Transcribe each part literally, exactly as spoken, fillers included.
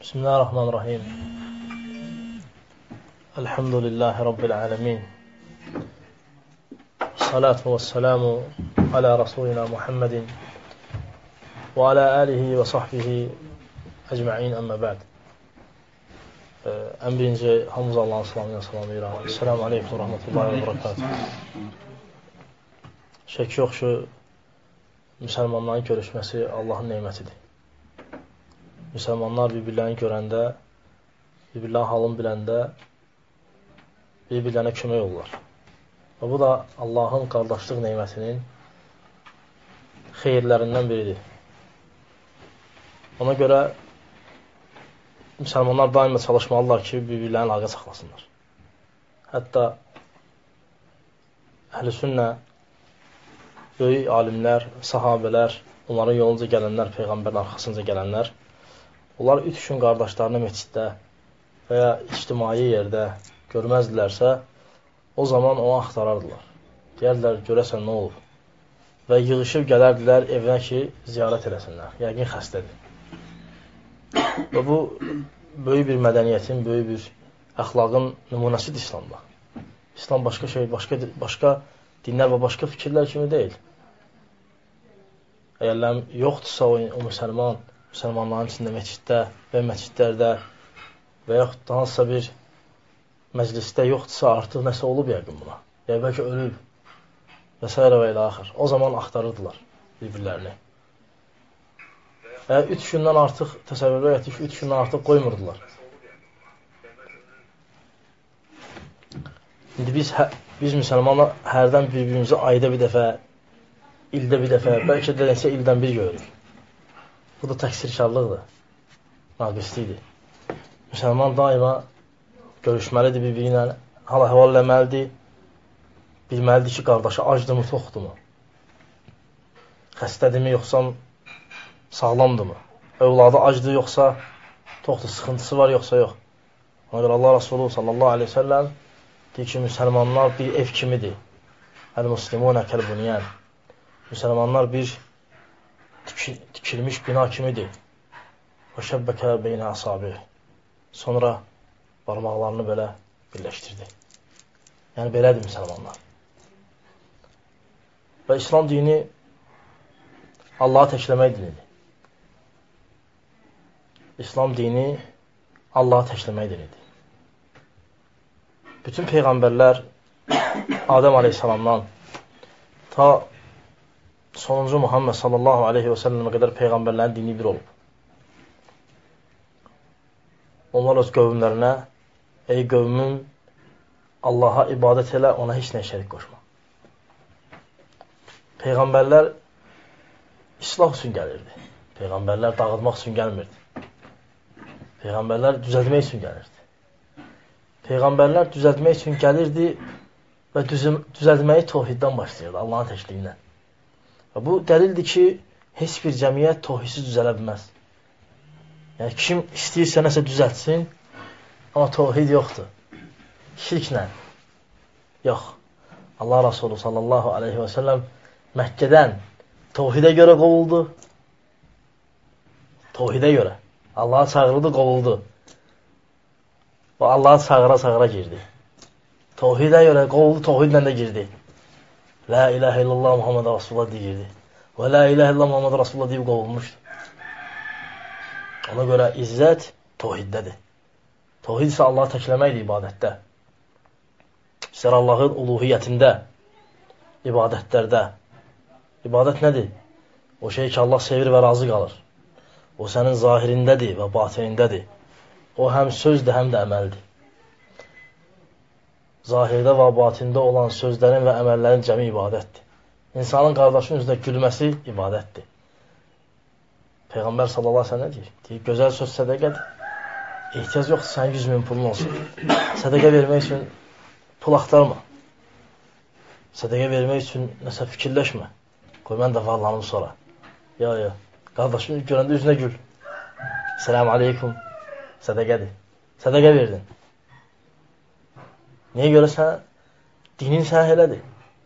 Bismillahirrahmanirrahim. Elhamdülillahi Rabbil alemin. Salatu ve selamu ala Rasulina Muhammedin ve ala alihi ve sahbihi ecma'in əmmə bə'd. Ən birinci hamımız Allahın salamıyla salamlayıram. Esselamu aleykum ve rahmetullahi ve berekatuhu. Şək yox ki, müsəlmanların görüşməsi Allahın neymətidir. Müsəlmanlar bir-birlərini görəndə, bir-birlərin halını biləndə bir-birlərinə kömək olurlar. Və bu da Allahın qardaşlıq neymətinin xeyirlərindən biridir. Ona görə müsəlmanlar daima çalışmalılar ki, bir-birlərini əlaqə saxlasınlar. Hətta əhl-i sünnə, böyük alimlər, sahabələr, onların yolunca gələnlər, Peyğəmbərin arxasınca gələnlər, onlar üç gün qardaşlarını məsciddə və ya ictimai yerdə görməzdilərsə, o zaman onu axtarardılar. Deyərdilər, görəsən nə olub? Və yığışıb gələrdilər evinə ki, ziyarət eləsinlər. Yəqin xəstədir. Və bu, böyük bir mədəniyyətin, böyük bir əxlaqın nümunəsidir İslamda. İslam başqa şey, başqa, başqa dinlər və başqa fikirlər kimi deyil. Əgərlər yoxdursa o, o müsəlman, müsəlmanların içində məsciddə və məscidlərdə və yaxud hansısa bir məclisdə yoxdursa, artıq nəsə olub yəqin buna. Ya bəlkə ölüb və s. və ilə axır. O zaman axtarırdılar bir-birlərini. Və üç gündən artıq, təsəvvürə gətir ki, üç gündən artıq qoymurdular. İndi biz, hə, biz müsəlmanlar hərdən bir-birimizi ayda bir dəfə, ildə bir dəfə, bəlkə də nəsə ildən bir görürük. Bu da təqsirkarlıqdır, naqislidir. Müsəlman daima görüşməlidir bir-biri ilə, hal-əhval eləməlidir, bilməlidir ki, qardaşı acdırmı, toxdurmu, xəstədirmi, yoxsa sağlamdırmı, övladı acdır, yoxsa toxdur, sıxıntısı var, yoxsa yox. Ona görə Allah Rasulü sallallahu aleyhi ve sellem deyir ki, müsəlmanlar bir ev kimidir. Əl-muslimunə kəl-bunyan. Müsəlmanlar bir tikilmiş bina kimidir. Və şəbbəkə beynə əsabi. Sonra barmaqlarını belə birləşdirdi. Yəni, belədir müsəlmanlar. Və İslam dini Allahı təkləmək dinidir. İslam dini Allahı təkləmək dinidir. Bütün peyğəmbərlər Adəm aleyhissalamdan ta sonuncu Muhammed sallallahu aleyhi və səlləmə qədər peyğəmbərlərin dini bir olub. Onlar öz qövmlərinə, ey qövmüm, Allaha ibadət elə, ona heç nə şərik qoşma. Peyğəmbərlər islah üçün gəlirdi. Peyğəmbərlər dağıtmaq üçün gəlmirdi. Peyğəmbərlər düzəltmək üçün gəlirdi. Peyğəmbərlər düzəltmək üçün gəlirdi və düzəltməyi tohiddən başlayırdı, Allahın təkliyindən. Və bu dəlildir ki, heç bir cəmiyyət tohidsiz düzələ bilməz. Yəni, kim istəyirsə nəsə düzəltsin, amma tohid yoxdur. Şirklə. Yox. Allah Rasulü sallallahu aleyhi və səlləm Məkkədən tohidə görə qovuldu. Tohidə görə. Allah'a çağırdı, qovuldu. Və Allah'a çağıra-çağıra girdi. Tohidə görə qovuldu, tohidlə də girdi. La ilahe illallah Muhammed Rasulullah deyirdi. Və la ilahe illallah Muhammed Rasulullah deyib qovulmuşdu. Ona görə izzət tohiddədir. Tohid isə Allahı təkləməkdir ibadətdə. İstər Allahın uluhiyyətində, ibadətlərdə. İbadət nədir? O şey ki, Allah sevir və razı qalır. O sənin zahirindədir və batinindədir. O həm sözdür, həm də əməldir. Zahirdə və batində olan sözlərin və əməllərin cəmi ibadətdir. İnsanın qardaşının üzrə gülməsi ibadətdir. Peyğəmbər sallallahu aleyhi ve sellem deyir? Deyir, gözəl söz sədəqədir. Ehtiyac yoxdur, sənin yüz min pulun olsun. Sədəqə vermək üçün pul axtarma. Sədəqə vermək üçün nəsə fikirləşmə. Qoy, mən də varlanım sonra. Ya, ya, qardaşını görəndə üzünə gül. Selamun aleykum. Sədəqədir. Sədəqə verdin. Niyə görə sən, dinin sən elədir.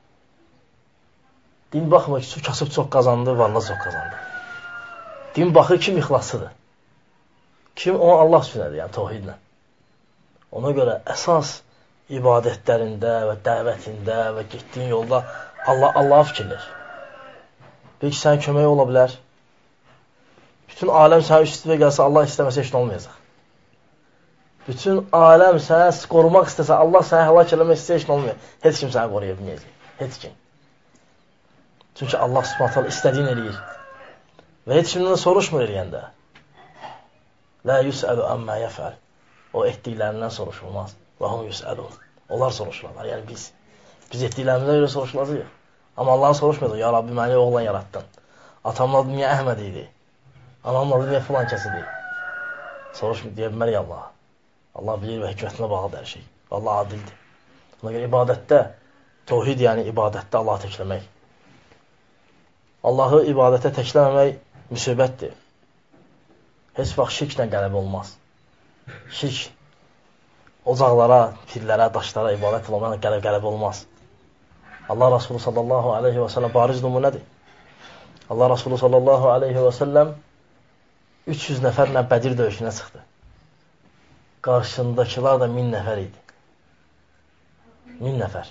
Din baxmır ki, kasıb çox qazandı, varla çox qazandı. Din baxır kim ixlaslıdır. Kim? O Allah üçün edir, yəni təvhidlə. Ona görə əsas ibadətlərində və dəvətində və getdiyin yolda Allah Allah'a fikirlər. Peki sən kömək ola bilər. Bütün aləm sənə üstüvə gəlsə, Allah istəməsə heç nə olmayacaq. Bütün aləm sənə qorumaq istəsə, Allah sənə həlak eləmək istəsə heç nə olmayacaq. Heç kim səni qoruya bilməyəcək. Heç kim. Çünki Allah Subhanahu taala istədiyini eləyir. Və heç kimdən soruşmur eləyəndə. La yus'alu amma yef'al. O etdiklərindən soruşulmaz. Və hum yus'alun. Onlar soruşurlar. Yəni biz biz etdiklərimizə görə soruşulacağıq. Amma Allah'ı soruşmayacaq. Ya Rabbi, məni oğlan yarattın. Atamın adı niyə Əhməd idi? Anamın adı niyə filan kəsidir? Soruşmayacaq deyə bilmərik Allah'a. Allah bilir və hikmətinə bağlıdır hər şey. Allah adildir. Ona görə ibadətdə, təvhid yəni ibadətdə Allahı təkləmək. Allahı ibadətə təkləməmək müsibətdir. Heç vaxt şirklə qələbə olmaz. Şirk ocaqlara, pirlərə, daşlara ibadət olmayan qələbə, qələbə olmaz. Allah Resulü sallallahu aleyhi və səlləm bariz nümunədir. Allah Resulü sallallahu aleyhi və səlləm üç yüz nəfərlə Bədir döyüşünə çıxdı. Qarşısındakılar da min nəfər idi. Min nəfər.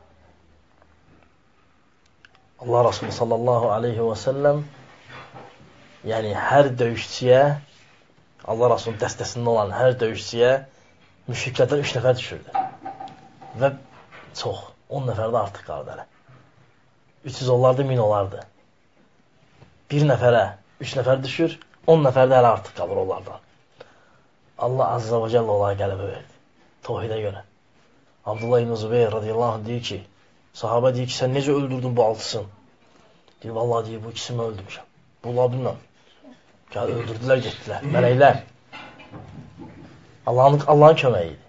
Allah Resulü sallallahu aleyhi və səlləm yəni hər döyüşçüyə, Allah Resulü'nün dəstəsində olan hər döyüşçüyə müşriklərdən üç nəfər düşürdü. Və çox, on nəfər də artıq qaldı hələ. üç yüz olardı, min olardı. Bir nəfərə üç nəfər düşür, on nəfər də hələ artıq qalır onlardan. Allah Azza və Cəllə onlara qələbə verdi. Təvhidə görə. Abdullah ibn Zübeyir radiyallahu anh deyir ki, sahabə deyir ki, sən necə öldürdün bu altısını? Deyir, vallahi deyir, bu ikisini öldürmüşəm. Bu labinlə. Gəl, öldürdülər, getdilər. Mələklər. Allahın, Allahın köməyi idi.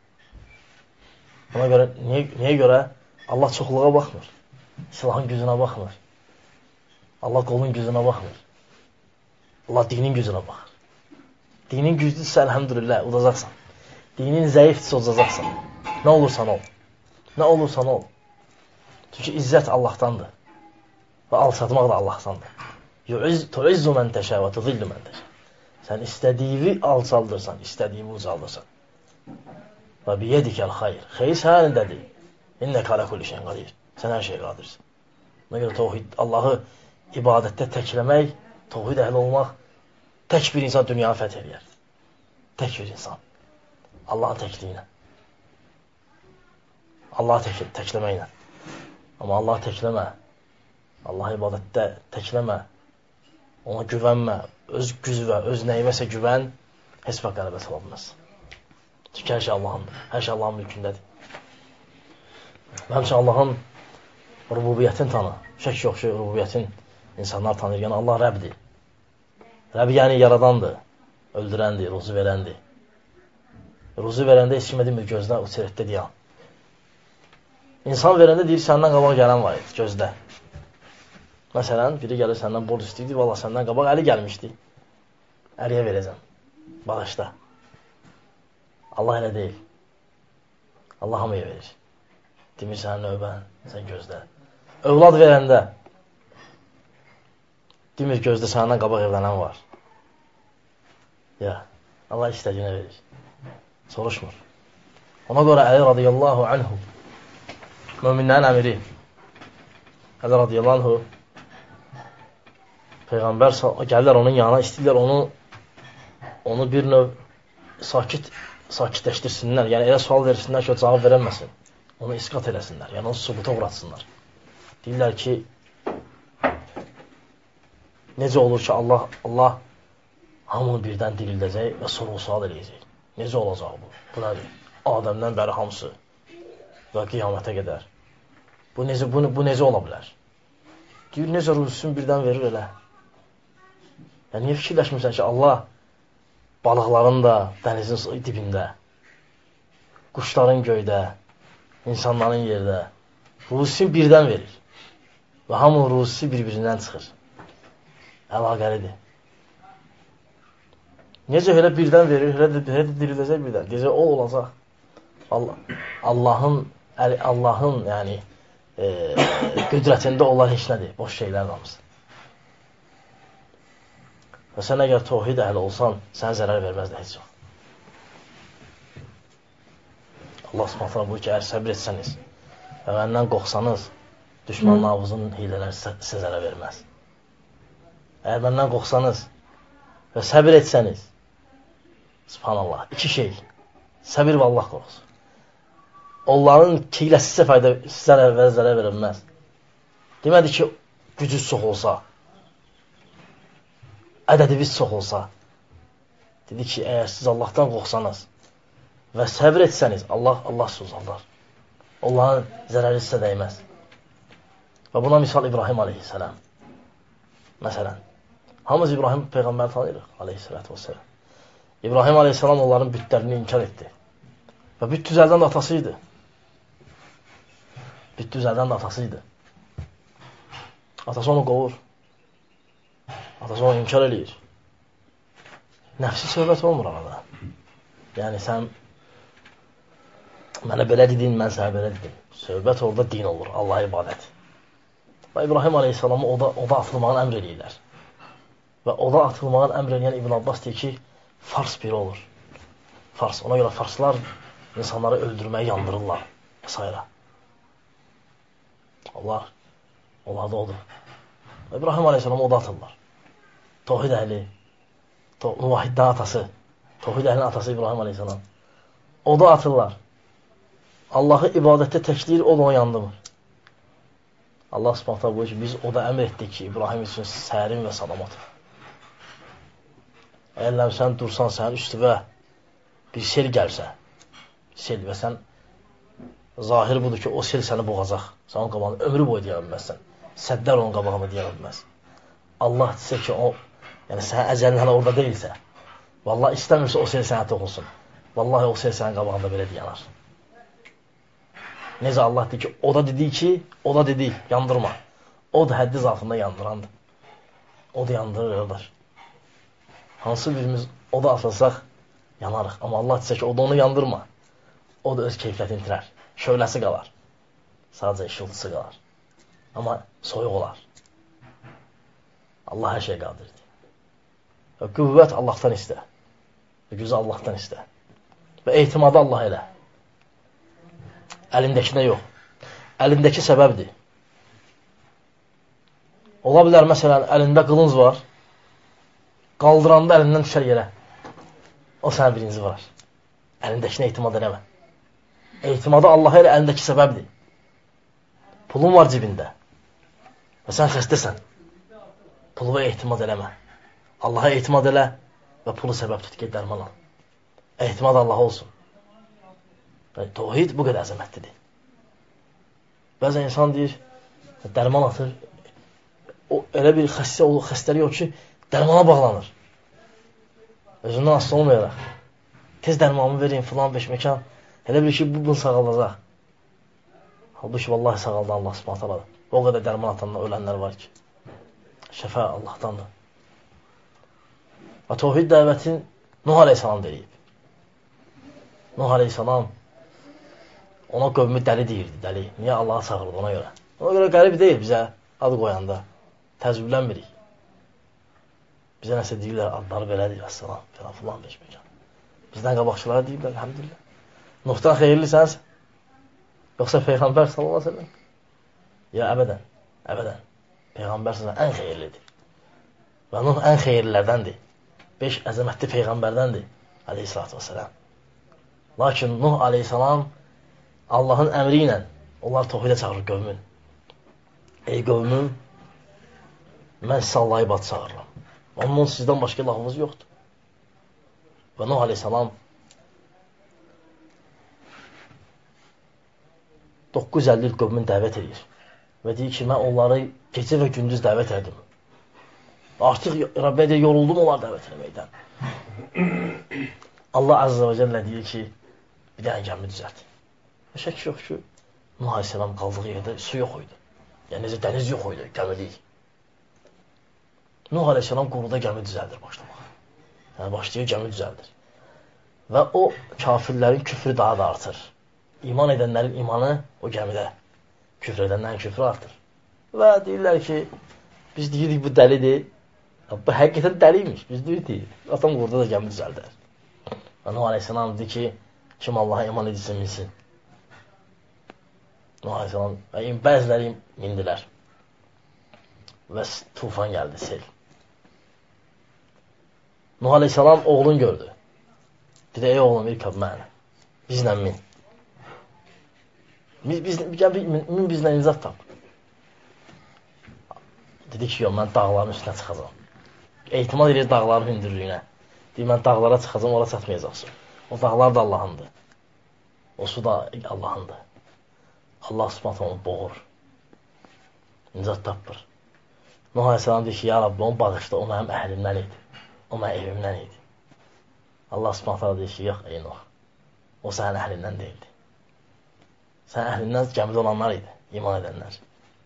Ona görə, niyə, niyə görə? Allah çoxluğa baxmır. Silahın gücünə baxmır. Allah qolun gücünə baxmır. Allah dinin gücünə baxır. Dinin güclüdürsə, əlhəmdülillah, udacaqsan. Dinin zəifdirsə, udacaqsan. Nə olursan ol. Nə olursan ol. Çünki izzət Allahdandır. Və alçatmaq da Allahdandır. Tu'izzu mən təşə və tudillu mən təşə. Sən istədiyini alçaldırsan, istədiyini ucaldırsan. Və biyədikəl xayr. Xeyr sənindədir. İnnə qalə kulli şeyin qadir. Sən hər şey qadirsən. Ona görə təvhid, Allahı ibadətdə təkləmək, təvhid əhli olmaq, tək bir insan dünyanı fəth edir. Tək bir insan. Allahın təkliyinə. Allahı tək, təkləməklə. Amma Allahı təkləmə. Allahı ibadətdə təkləmə. Ona güvənmə. Öz güzvə, öz nəyiməsə güvən, heç vaxt qələbət ola bilməz. Çünki hər şey Allahındır. Hər şey Allahın mülkündədir. Və həmçə Allahın rububiyyətini tanı. Şək yox şey, rububiyyətin insanlar tanır. Yəni Allah Rəbdir. Rəb yəni yaradandır. Öldürəndir, ruzu verəndir. Ruzu verəndə heç kimə demir, gözdən uçerətdə deyən. İnsan verəndə deyir, səndən qabaq gələn var idi, gözdə. Məsələn, biri gəlir səndən borc istəyir, valla səndən qabaq əli gəlmişdi. Əliyə verəcəm. Bağışda. Allah elə deyil. Allah hamıya verir. Demir sənin növbən, sən gözlə. Övlad verəndə demir, gözdə səndən qabaq evlənən var. Ya, Allah istədiyinə verir. Soruşmur. Ona görə Əli radiyallahu anhu, möminlərin əmiri, Əli radiyallahu anhu, Peyğəmbər gəlirlər onun yanına, istəyirlər onu onu bir növ sakit sakitləşdirsinlər. Yəni elə sual versinlər ki, o cavab verəməsin. Onu isqat eləsinlər. Yəni onu sübuta uğratsınlar. Deyirlər ki, necə olur ki, Allah Allah hamını birdən dirildəcək və sorğu-sual eləyəcək. Necə olacaq bu? Bu nədir? Adəmdən bəri hamısı və qiyamətə qədər. Bu necə, bu, bu necə ola bilər? Deyir, necə rüzüsünü birdən verir elə? Yəni, niyə fikirləşmirsən ki, Allah balıqların da dənizin dibində, quşların göydə, insanların yerdə rüzüsünü birdən verir. Və hamının rüzüsü bir-birindən çıxır. Əlaqəlidir. Necə elə birdən verir, elə də dirildəcək birdən. Gecə o olacaq. Allah, Allahın, Allahın yəni, e, qüdrətində onlar heç nədir. Boş şeylər damızdır. Və sən əgər tövhid əhli olsan, sənə zərər verməzdir heç vaxt. Allah Subhanahu buyurur ki, əgər səbir etsəniz və məndən qorxsanız, düşmanlarınızın hilələri sizə zərər verməz. Əgər məndən qorxsanız və səbir etsəniz, Subhanallah, iki şey, səbir və Allah qorxusu. Onların hiləsi sizə fayda, sizə zərər verməz. Demədi ki, gücünüz çox olsa, ədədiniz çox olsa, dedi ki, əgər siz Allahdan qorxsanız və səbir etsəniz, Allah, Allah sizi uzaldar. Onların zərəri sizə dəyməz. Və buna misal İbrahim aleyhisselam. Məsələn, hamımız İbrahim Peyğəmbər tanıyırıq, aleyhissalatu vesselam. İbrahim aleyhisselam onların bütlərini inkar etdi. Və büt düzəldən də atası idi. Büt düzəldən də atası idi. Atası onu qovur. Atası onu inkar eləyir. Nəfsi söhbət olmur arada. Yəni sən mənə belə dedin, mən sənə belə dedim. Söhbət orada din olur, Allah'a ibadət. Və İbrahim aleyhisselamı oda, oda atılmağın əmr eləyirlər. Və oda atılmağın əmr eləyən İbn Abbas deyir ki, Fars biri olur. Fars. Ona görə Farslar insanları öldürməyi yandırırlar və s. Allah, onlar da odur. İbrahim aleyhisselamı oda atırlar. Tohid əhli, to Muvahiddən atası, Tohid əhlinin atası İbrahim aleyhisselam. Oda atırlar. Allah'ı ibadətdə təkləyir, o da onu yandırmır. Allah subhanahu buyuruyor ki, biz o da əmr etdik ki, İbrahim üçün sərin və salamat. Əgər sən dursan, sənin üstüvə bir sel gəlsə, sel və sən zahir budur ki, o sel səni boğacaq. Sən onun qabağını ömrü boyu deyə bilməzsən. Səddər onun qabağını deyə bilməz. Allah desə ki, o, yəni sənin əcəlin hələ orada deyilsə, vallahi istəmirsə o sel sənə toxunsun. Vallahi o sel sənin qabağında belə deyanar. Necə Allah deyir ki, o da dedi ki, o da dedi, yandırma. O da həddi zafında yandırandır. O da yandırır, qardaş. Hansı birimiz o da atılsaq, yanarıq. Amma Allah desə ki, o da onu yandırma. O da öz keyfiyyətini itirər. Şöləsi qalar. Sadəcə işıltısı qalar. Amma soyuq olar. Allah hər şey qadirdir. Və qüvvət Allahdan istə. Və gücü Allahdan istə. Və ehtimadı Allah elə. Əlindəkinə yox. Əlindəki səbəbdir. Ola bilər, məsələn, əlində qılınc var. Qaldıranda əlindən düşər yerə. O sənə birinci var. Əlindəkinə ehtimad eləmə. Ehtimadı Allah'a elə əlindəki səbəbdir. Pulun var cibində. Və sən xəstəsən. Pulu ehtimad eləmə. Allah'a ehtimad elə və pulu səbəb tut ki, dərman al. Ehtimad Allah'a olsun. Yəni, tövhid bu qədər əzəmətlidir. Bəzən insan deyir, dərman atır. O elə bir xəstə olur, xəstəlik olur ki, dərmana bağlanır. Özündən asılı olmayaraq. Tez dərmanımı verin, filan beş məkan. Elə bir ki, bu bunu sağaldacaq. Halbuki vallahi sağaldı Allah subhanahu ta'ala. O qədər dərman atanlar, ölənlər var ki. Şəfa Allah'tandır. Və tövhid dəvətin Nuh aleyhissalam deyib. Nuh aleyhissalam ona qövmü dəli deyirdi, dəli. Niyə Allah'a çağırdı ona görə? Ona görə qərib deyil bizə adı qoyanda. Təzvüblənmirik. Bizə nəsə deyirlər, adları belədir, əssalam, falan, filan, beş məkan. Bizdən qabaqçılara deyirlər, əlhəmdülillah. Nuhdan xeyirlisəniz? Yoxsa Peyğəmbər sallallahu aleyhi ve sellem? Ya, əbədən, əbədən. Peyğəmbər sallallahu ən xeyirlidir. Və Nuh ən xeyirlilərdəndir. Beş əzəmətli Peyğəmbərdəndir, aleyhissalatü vesselam. Lakin Nuh aleyhissalam Allahın əmri ilə onlar tövhidə çağırır qövmün. Ey qövmüm, mən sizə Allah'a ibadət çağırıram. Onun sizdən başqa ilahınız yoxdur. Və Nuh aleyhissalam doqquz yüz əlli il qövmün dəvət edir. Və deyir ki, mən onları gecə və gündüz dəvət edim. Artıq Rəbbə deyir, yoruldum onlar dəvət etməkdən. Allah Azze və Cəllə deyir ki, bir dənə gəmi düzəlt. Və şək yox ki, Nuh aleyhissalam qaldığı yerdə su yox idi. Yəni necə dəniz yox idi, gəmilik. Nuh aleyhissalam quruda gəmi düzəldir başlamaq. Yəni başlayır, gəmi düzəldir. Və o kafirlərin küfrü daha da artır. İman edənlərin imanı o gəmidə. Küfr edənlərin küfrü artır. Və deyirlər ki, biz deyirik bu dəlidir. Bu həqiqətən dəliymiş. Biz deyirik, atam orada da gəmi düzəldər. Nuh Aleyhisselam dedi ki, kim Allaha iman edirsə minsin. Nuh Aleyhisselam, bəziləri mindilər. Və tufan gəldi, sel. Nuh Aleyhisselam oğlun gördü. Dedi, ey oğlum, irkab mənə. Bizlə min. Biz, biz, min bizlə imzat tap. Dedi ki, yox, mən dağların üstünə çıxacam. Ehtimal edir dağların hündürlüyünə. Deyir, mən dağlara çıxacam, ora çatmayacaqsın. O dağlar da Allahındır. O su da Allahındır. Allah subhanətə onu boğur. İmzat tapır. Nuh Aleyhisselam deyir ki, ya Rabbi, onu bağışla, o mənim əhlimdən idi. O mənim evimdən idi. Allah subhanətə deyir ki, yox, ey Nuh, o sənin əhlindən deyildi. Sənin əhlindən gəmidə olanlar idi, iman edənlər.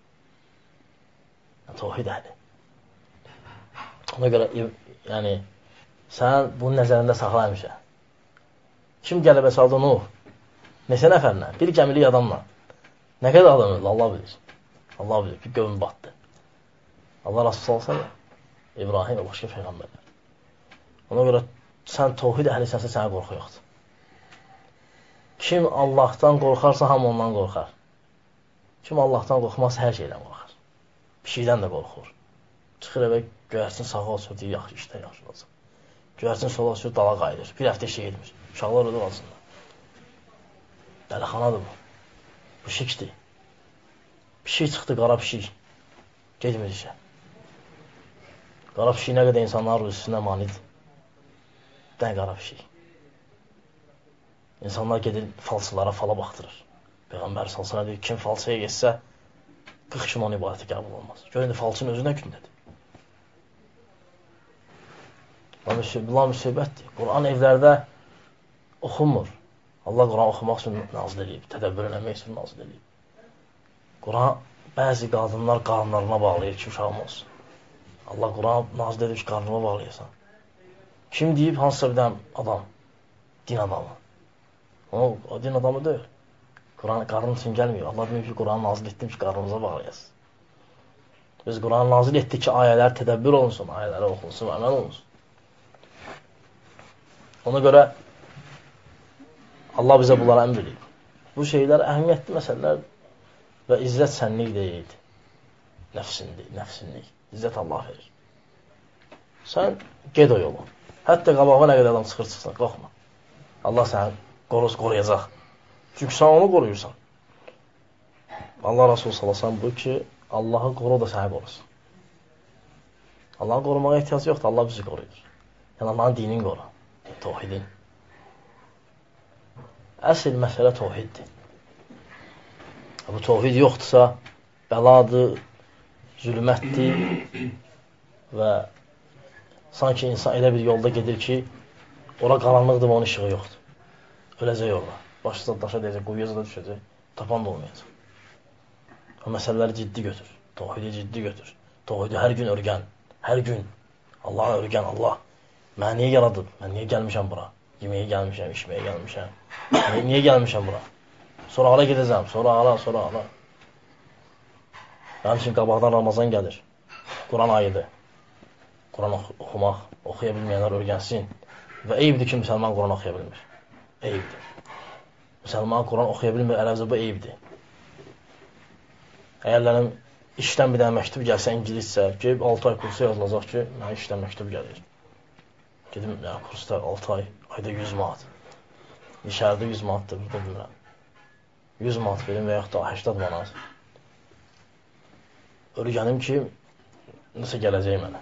Tohid əhli. Ona görə, yəni, sən bunun nəzərində saxla həmişə. Kim qələbə saldı Nuh? Neçə nəfərlə? Bir gəmilik adamla. Nə qədər adam öldü? Allah bilir. Allah bilir. Bir qövm batdı. Allah Rasul olsa ya, İbrahim və başqa peyğəmbərlər. Ona görə sən tohid əhlisənsə sənə qorxu yoxdur. Kim Allahdan qorxarsa, hamı ondan qorxar. Kim Allahdan qorxmazsa, hər şeydən qorxar. Bir şeydən də qorxur. Çıxır evə, göyərsin sağa olsun, deyir, yaxşı işdə yaxşı olacaq. Göyərsin sola olsun, dala qayıdır. Bir həftə işə gedmir. Uşaqlar orada qalsınlar. Dəlixanadır bu. Bu şikdir. Pişik çıxdı, qara pişik. Gedmir işə. Qara pişik nə qədər insanların rüzüsünə manidir. Dən qara pişik. İnsanlar gedir falsılara fala baxdırır. Peyğəmbər salsana deyir, kim falsıya geçsə qırx gün onun ibadəti qəbul olmaz. Görün, falsının özü nə gündədir. Bunlar müsibətdir. Quran evlərdə oxunmur. Allah Quran oxumaq üçün nazil edib, tədəbbür eləmək üçün nazil edib. Quran bəzi qadınlar qarınlarına bağlayır ki, uşağım olsun. Allah Quran nazil edib ki, qarnına bağlayasan. Kim deyib, hansısa bir adam, din adamı. O, o din adamı deyil. Quran qarın üçün gəlmir. Allah deyib ki, Quranı nazil etdim ki, qarnımıza bağlayasın. Biz Quranı nazil etdik ki, ayələr tədəbbür olunsun, ayələri oxunsun, əməl olunsun. Ona görə Allah bizə bunlara əmr edib. Bu şeylər əhəmiyyətli məsələlər və izzət sənlik deyildi. Nəfsinlik, nəfsinlik. İzzət Allah verir. Sən ged o yolu. Hətta qabağa nə qədər adam çıxır çıxsın, qorxma. Allah səni qoruz qoruyacaq. Çünki sən onu qoruyursan. Allah Rasulü sallallahu əleyhi və səlləm bu ki, Allahı qoru da səni qorusun. Allahı qorumağa ehtiyac yoxdur, Allah bizi qoruyur. Yəni Allahın dinini qoru, tohidin. Əsl məsələ tohiddir. Bu tohid yoxdursa, bəladır, zülmətdir və sanki insan elə bir yolda gedir ki, ora qaranlıqdır və onun işığı yoxdur. Öləcək orada. Başlıca daşa deyəcək, quyuya da düşəcək, tapan da olmayacaq. O məsələləri ciddi götür. Tohidi ciddi götür. Tohidi hər gün örgən. Hər gün. Allah'a örgən, Allah. Mən niyə yaradıb? Mən niyə gəlmişəm bura? Yeməyə gəlmişəm, içməyə gəlmişəm. Niyə, niyə gəlmişəm bura? Sonra ara gedəcəm, sonra ara, sonra ara. Mənim üçün qabaqdan Ramazan gəlir. Quran ayıdır. Quran oxumaq, oxuya bilməyənlər örgənsin. Və eyibdir ki, müsəlman Quran oxuya bilmir. Eyibdir. Müsəlman Quran oxuya bilmir, ələvzə bu eyibdir. Əgərlərim işdən bir dənə məktub gəlsə, ingiliscə, gəlib altı ay kursu yazılacaq ki, mənə işdən məktub gəlir. Gedim, yəni, kursda altı ay, ayda yüz manat. İşərdə yüz manatdır, burada bilmirəm. yüz manat verim və yaxud da səksən manat. Örgənim ki, nəsə gələcək mənə.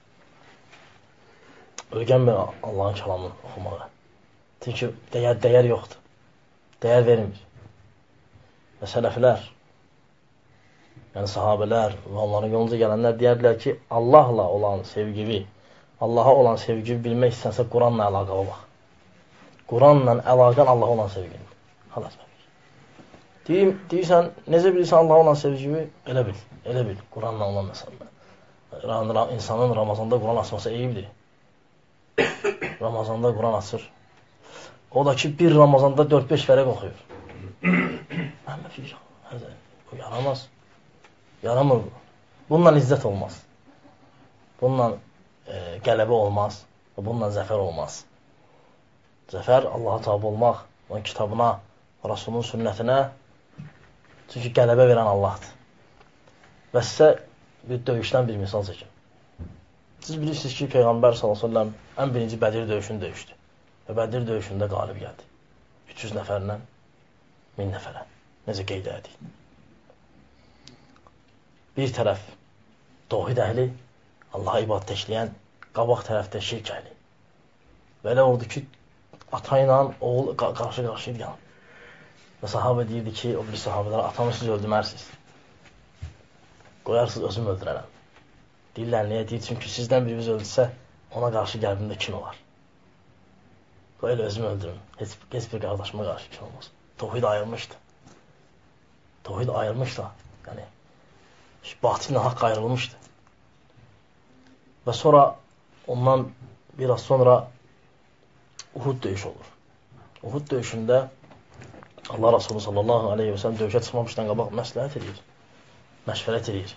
Örgənmir Allahın kəlamını oxumağa. Çünki dəyər, dəyər yoxdur. Dəyər vermir. Və sələflər, yəni sahabələr və onların yolunca gələnlər deyərdilər ki, Allahla olan sevgimi, Allaha olan sevgimi bilmək istənsə Quranla əlaqəyə bax. Quranla əlaqən Allaha olan sevgini. Xalas bəlir. Deyim, deyirsən, necə bilirsən Allaha olan sevgimi? Elə bil, elə bil. Quranla olan məsələ. İnsanın Ramazanda Quran açması eyibdir. Ramazanda Quran açır. O da ki, bir Ramazanda dörd beş vərəq oxuyur. Həmə fikir, o yaramaz. Yaramır bu. Bununla izzət olmaz. Bununla e, qələbə olmaz və bununla zəfər olmaz. Zəfər Allaha tabe olmaq, onun kitabına, Rasulun sünnətinə, çünki qələbə verən Allahdır. Və sizə bir döyüşdən bir misal çəkim. Siz bilirsiniz ki, Peyğəmbər sallallahu əleyhi və səlləm ən birinci Bədir döyüşünü döyüşdü. Və Bədir döyüşündə qalib gəldi. üç yüz nəfərlə min nəfərə. Necə qeyd edik? Bir tərəf tövhid əhli, Allaha ibadət eşləyən, qabaq tərəfdə şirk əhli. Belə oldu ki, ata ilə oğul qarşı-qarşı idi. Və sahabə deyirdi ki, o bir sahabələr, atamı siz öldürmərsiniz. Qoyarsınız, özümü öldürərəm. Deyirlər, niyə? Deyir, çünki sizdən biriniz öldürsə, ona qarşı qəlbimdə kin olar. Qoy elə özümü öldürüm. Heç, heç bir qardaşıma qarşı kin olmaz. Tövhid ayrılmışdı. Tövhid ayrılmışdı. Yəni, batillə haqq ayrılmışdı. Və sonra, ondan biraz sonra Uhud döyüşü olur. Uhud döyüşündə Allah Rasulü sallallahu aleyhi və səlləm döyüşə çıxmamışdan qabaq məsləhət edir. Məşvərət edir.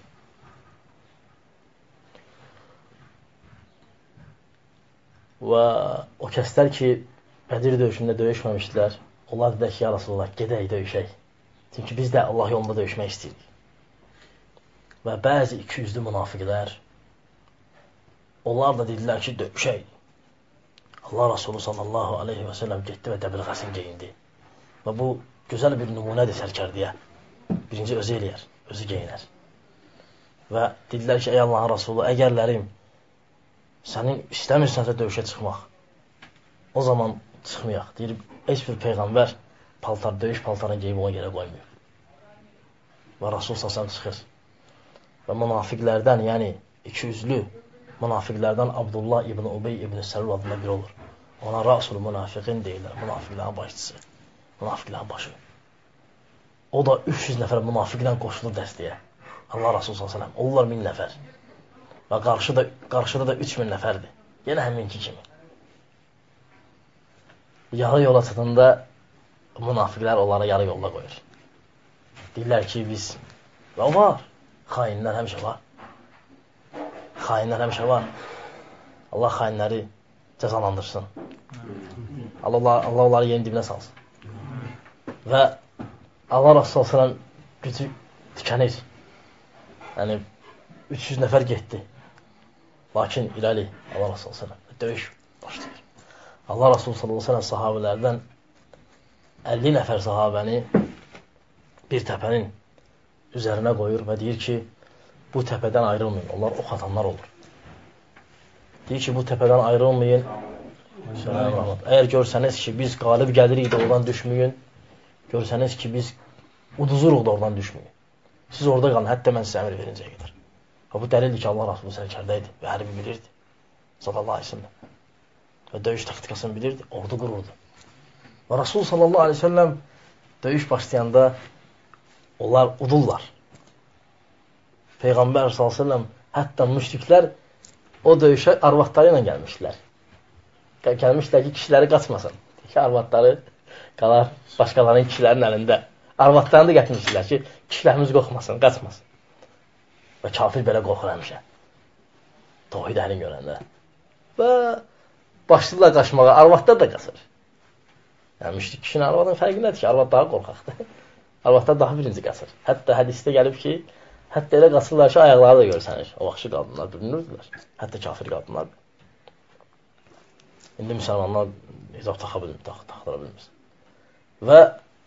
Və o kəslər ki, Bədir döyüşündə döyüşməmişdilər, onlar dedilər ki, ya Rasulullah, gedək döyüşək. Çünki biz də Allah yolunda döyüşmək istəyirdik. Və bəzi iki yüzlü münafiqlər, onlar da dedilər ki, döyüşək. Allah Rasulü sallallahu aleyhi və səlləm getdi və dəbilğəsini geyindi. Və bu, gözəl bir nümunədir sərkərdiyə. Birinci özü eləyər, özü geyinər. Və dedilər ki, ey Allahın Rasulü, əgərlərim sənin istəmirsənsə döyüşə çıxmaq, o zaman çıxmayaq. Deyir, heç bir Peyğəmbər paltar, döyüş paltarını geyib ona görə qoymuyor. Və Rasul sallallahu çıxır. Və münafiqlərdən, yəni iki yüzlü münafiqlərdən Abdullah ibn Ubey ibn Səlul adında biri olur. Ona Rasul münafiqin deyirlər, münafiqlərin başçısı, münafiqlərin başı. O da üç yüz nəfər münafiqlə qoşulur dəstəyə. Allah Rasul sallallahu aleyhi və səlləm, onlar min nəfər. Və qarşıda, qarşıda da üç min nəfərdir. Yenə həminki kimi. Yarı yola çatında münafiqlər onlara yarı yolda qoyur. Deyirlər ki, biz, və var, xainlər həmişə var. Xainlər həmişə var. Allah xainləri cəzalandırsın. Allah, Allah onları yerin dibinə salsın. Və Allah Rasul sallallahu aleyhi və səlləm gücü tükənir. Yəni, üç yüz nəfər getdi. Lakin irəli Allah Rasul sallallahu aleyhi və səlləm döyüş başlayır. Allah Rasul sallallahu aleyhi və səlləm sahabələrdən əlli nəfər sahabəni bir təpənin üzərinə qoyur və deyir ki, bu təpədən ayrılmayın. Onlar ox atanlar olur. Deyir ki, bu təpədən ayrılmayın. Əgər görsəniz ki, biz qalib gəlirik də oradan düşməyin. Görsəniz ki, biz uduzuruq da oradan düşməyin. Siz orada qalın, hətta mən sizə əmr verincəyə qədər. Və bu dəlildir ki, Allah Rasulü sərkərdəydi və hərbi bilirdi. Sallallahu aleyhi və səlləm. Və döyüş taktikasını bilirdi, ordu qururdu. Və Rasul sallallahu aleyhi və səlləm döyüş başlayanda onlar udurlar. Peyğəmbər sallallahu aleyhi və səlləm, hətta müşriklər o döyüşə arvadları ilə gəlmişdilər. Gəlmişdilər ki, kişiləri qaçmasın. Ki, arvadları qalar başqalarının kişilərin əlində. Arvadlarını da gətirmişdilər ki, kişilərimiz qorxmasın, qaçmasın. Və kafir belə qorxur həmişə. Tövhid əhlini görəndə. Və başladılar qaçmağa, arvadlar da qaçır. Yəni, müşrik kişinin arvadının fərqi nədir ki, arvad daha qorxaqdır. Arvadlar daha birinci qaçır. Hətta hədisdə gəlib ki, hətta elə qaçırlar ki, ayaqları da görsənir. O vaxtı qadınlar bürünürdülər. Hətta kafir qadınlar. İndi müsəlmanlar hicab taxa bilmir, tax, taxdıra bilmir. Və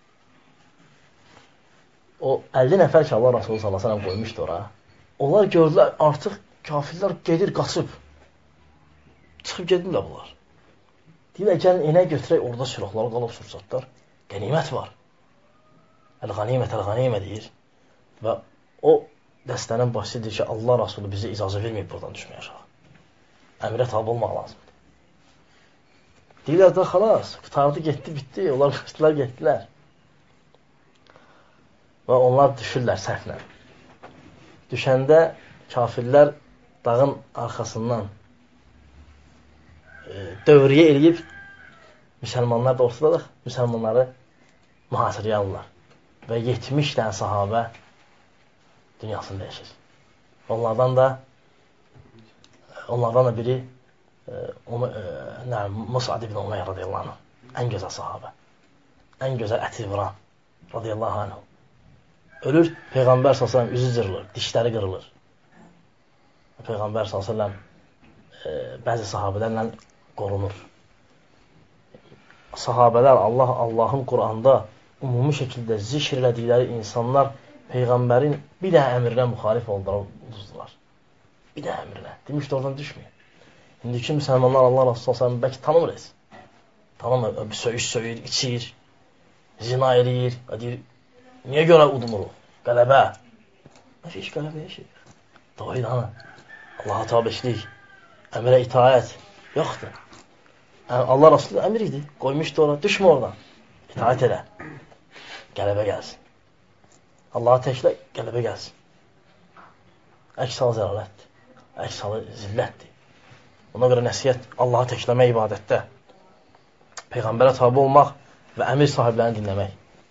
o əlli nəfər ki, Allah Rasulü sallallahu aleyhi və səlləm qoymuşdu ora. Onlar gördülər, artıq kafirlər gedir, qaçıb. Çıxıb gedirlər bunlar. Deyirlər, gəlin, enə götürək, orada silahları qalıb sursatlar. Qənimət var. Əl-qanimət, əl-qanimə deyir. Və o dəstənin başıdır ki, Allah Rasulü bizə icazə verməyib buradan düşməyə aşağı. Əmirə tabi olmaq lazımdır. Deyirlər də, xalas, qutardı, getdi, bitdi. Onlar qaçdılar, getdilər. Və onlar düşürlər səhvlə. Düşəndə kafirlər dağın arxasından e, dövriyə eləyib, müsəlmanlar da ortadadıq, müsəlmanları mühasirəyə alırlar. Və yetmiş dənə sahabə dünyasını dəyişir. Onlardan da onlardan da biri Mus'ab ibn Umayr radiyallahu anh. Ən gözəl sahabə. Ən gözəl əti vuran radiyallahu anh. Ölür, Peyğəmbər sallallahu əleyhi və səlləm üzü cırılır, dişləri qırılır. Peyğəmbər sallallahu əleyhi və səlləm bəzi sahabələrlə qorunur. Sahabələr Allah Allahın Quranda ümumi şəkildə zikr elədikləri insanlar Peyğəmbərin bir dənə əmrinə müxalif oldular. Bir dənə əmrinə. Demişdi, oradan düşmüyor. İndiki müsəlmanlar Allah Rasulü sallallahu əleyhi və səlləm bəlkə tanımırız. Tanımır, söyüş söyür, içir, zina eləyir, deyir, niyə görə udmuruq? Qələbə. Nə şey, qələbəyə şey. Doğru hanı? Allaha tabeçlik, əmrə itaət yoxdur. Yəni, Allah Rasulü əmr idi, qoymuşdu ora, düşmə oradan. İtaət elə, qələbə gəlsin. Allaha təklə, qələbə gəlsin. Əks halı zəlalətdir, əks halı zillətdir. Ona görə nəsiyyət Allaha təkləmək ibadətdə, Peyğəmbərə tabi olmaq və əmir sahiblərini dinləmək.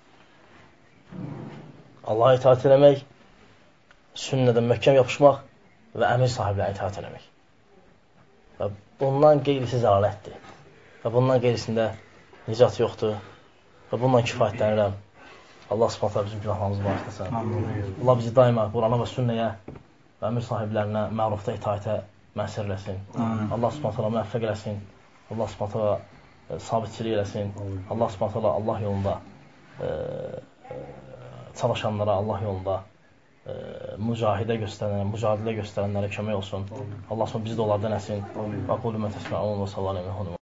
Allaha itaət eləmək, sünnədən möhkəm yapışmaq və əmir sahiblərini itaət eləmək. Və bundan qeyrisi zəlalətdir. Və bundan qeyrisində nicat yoxdur. Və bundan kifayətlənirəm. Allah subhanət hələ bizim günahlarımızı bağışlasın. Allah bizi daima Qurana və sünnəyə və əmir sahiblərinə mərufda itaətə məsir eləsin. Allah subhanət hələ müvəffəq eləsin. Allah subhanət hələ sabitçilik eləsin. Allah subhanət hələ Allah yolunda e, e, çalışanlara, Allah yolunda e, mücahidə göstərənlərə, mücadilə göstərənlərə kömək olsun. Allah subhanət bizi də onlardan əsin. Və qulü mə təsmə'un və sallallahu aleyhi və səlləm.